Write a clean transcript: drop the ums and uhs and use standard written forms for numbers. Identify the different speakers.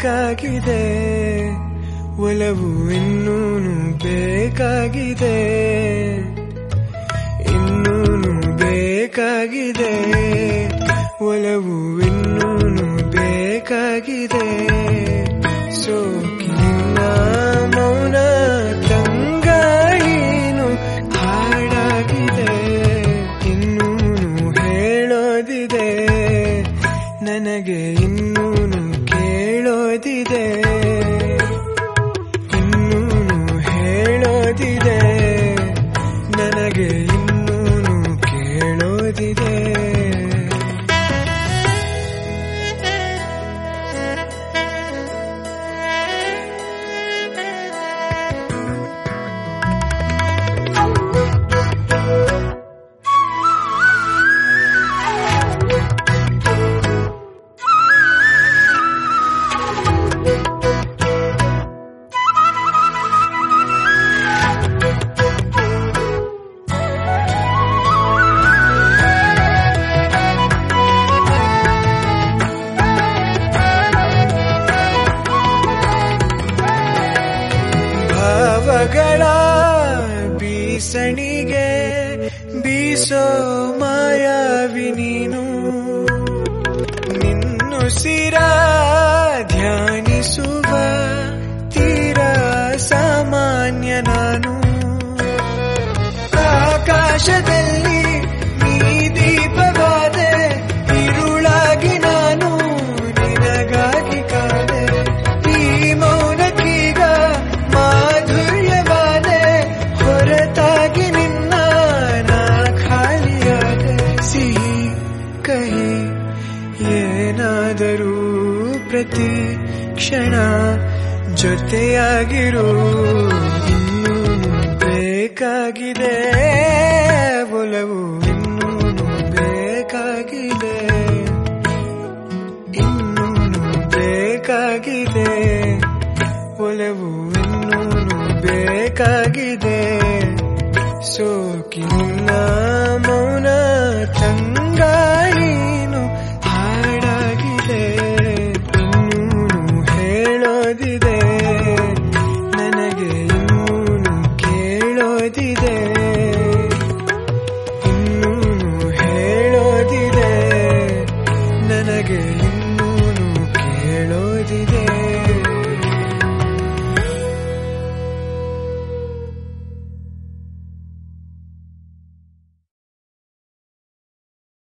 Speaker 1: ಬೇಕಾಗಿದೆ, ಒಲವು ಇನ್ನೂನು ಬೇಕಾಗಿದೆ, ಇನ್ನೂನು ಬೇಕಾಗಿದೆ, ಒಲವು ಇನ್ನೂನು ಬೇಕಾಗಿದೆ. ಸೋಕಿನ ಮೌನ ತಂಗಾಳಿನು ಹಾಡಾಗಿದೆ, ಇನ್ನೂನು ಹೇಳೋದಿದೆ, ನನಗೆ ಇನ್ನೂನು ಕೇಳೋದಿದೆ, ಇನ್ನೂನು ಹೇಳೋದಿದೆ, ನನಗೆ ಇನ್ನೂನು ಕೇಳೋದಿದೆ. ಭಾವಗಳ ಬೀಸಣಿಗೆ ಬೀಸೋ ಮಾಯಾವಿ ನೀನು, ನಿನ್ನುಸಿರ ಧ್ಯಾನಿಸುವ ತೀರಾ ಸಾಮಾನ್ಯ ನಾನು. ಆಕಾಶದಲ್ಲಿ ನೀ ದೀಪವಾದೆ, ഇരുಳಾಗಿ ನಾನು ನಿನಗಾಗಿ ಕಾದೆ, ಈ ಮೌನಕ್ಕೀಗ ಮಾಧುರ್ಯವಾದೆ, ಹೊರತಾಗಿ ನಿನ್ನ ನಾ ಖಾಲಿಯಾದೆ. ಸಿಹಿ ಕಹಿ ಏನಾದರೂ ಪ್ರತಿ ಕ್ಷಣ ಜೊತೆಯಾಗಿರು, ಇನ್ನೂನು ಬೇಕಾಗಿದೆ, ಒಲವು ಇನ್ನೂನು ಬೇಕಾಗಿದೆ, ಇನ್ನೂನು ಬೇಕಾಗಿದೆ, ಒಲವು ಇನ್ನೂನು ಬೇಕಾಗಿದೆ. ಸೋಕಿನ ಮೌನ ತಂಗಾಳಿನು ಹಾಡಾಗಿದೆ, ಇನ್ನೂನು ಹೇಳೋದಿದೆ, ನನಗೆ ಇನ್ನೂನು ಕೇಳೋದಿದೆ.